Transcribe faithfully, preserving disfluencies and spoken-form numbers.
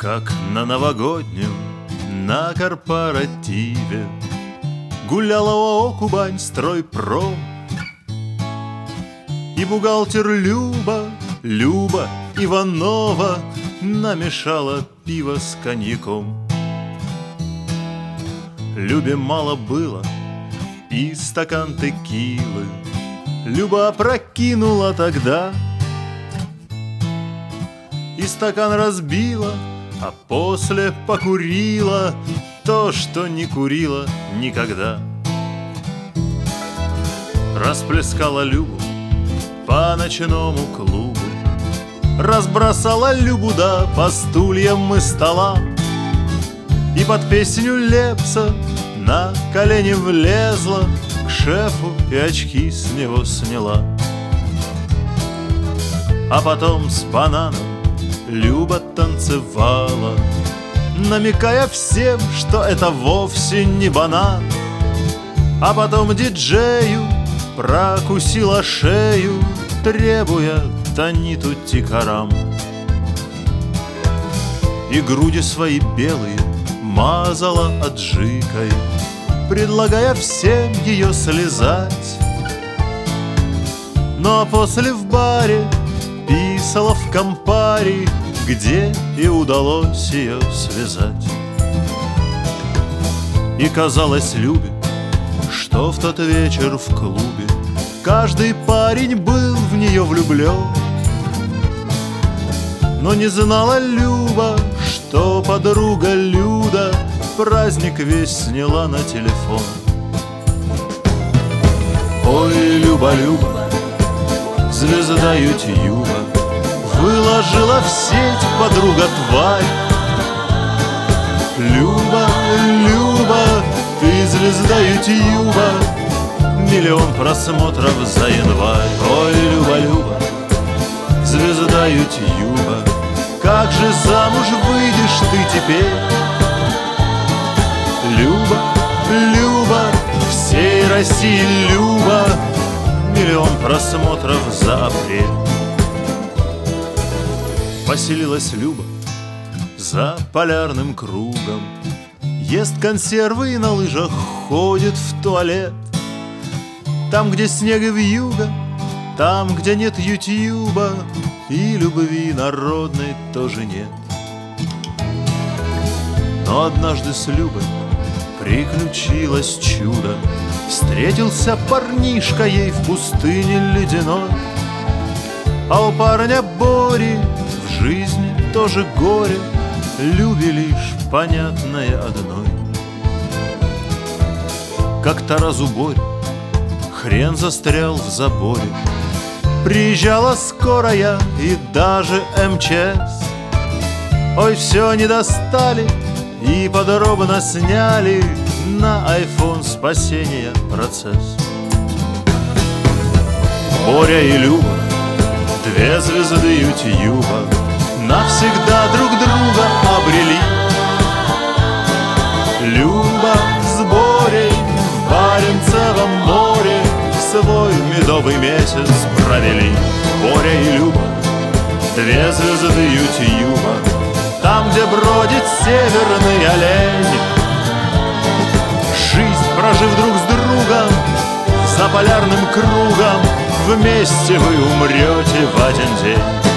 Как на новогоднем, на корпоративе гуляла ОАО «Кубань Стройпром». И бухгалтер Люба, Люба Иванова намешала пиво с коньяком. Любе мало было и стакан текилы Люба опрокинула тогда, и стакан разбила, а после покурила то, что не курила никогда. Расплескала Любу по ночному клубу, разбросала Любу да по стульям и столам, и под песню Лепса на колени влезла к шефу и очки с него сняла. А потом с бананом Люба танцевала, намекая всем, что это вовсе не банан. А потом диджею прокусила шею, требуя Таниту Тикарам. И груди свои белые мазала аджикой, предлагая всем ее слезать. Ну а после в баре писала в компаре, где и удалось ее связать. И казалось Любе, что в тот вечер в клубе каждый парень был в нее влюблен. Но не знала Люба, что подруга Люда праздник весь сняла на телефон. Ой, Люба, Люба, звезда Ютьюба выложила в сеть подруга-тварь. Люба, Люба, ты звезда Ютьюба, миллион просмотров за январь. Ой, Люба, Люба, звезда Ютьюба, как же замуж выйдешь ты теперь? Люба, Люба, всей России Люба, миллион просмотров за апрель. Поселилась Люба за полярным кругом, ест консервы и на лыжах ходит в туалет. Там, где снег и вьюга, там, где нет Ютьюба, и любви народной тоже нет. Но однажды с Любой приключилось чудо. Встретился парнишка ей в пустыне ледяной, а у парня Бори в жизни тоже горе, Любе лишь понятное одной. Как-то раз у Бори хрен застрял в заборе, приезжала скорая и даже эм че эс. Ой, все не достали и подробно сняли на айфон спасения процесс. Боря и Люба, две звезды Ютьюба, навсегда друг друга обрели. Люба с Борей в Баренцевом море свой медовый месяц провели. Боря и Люба, две звезды Ютьюба, там, где бродит северный олень. Жизнь прожив друг с другом за полярным кругом, вместе вы умрете в один день.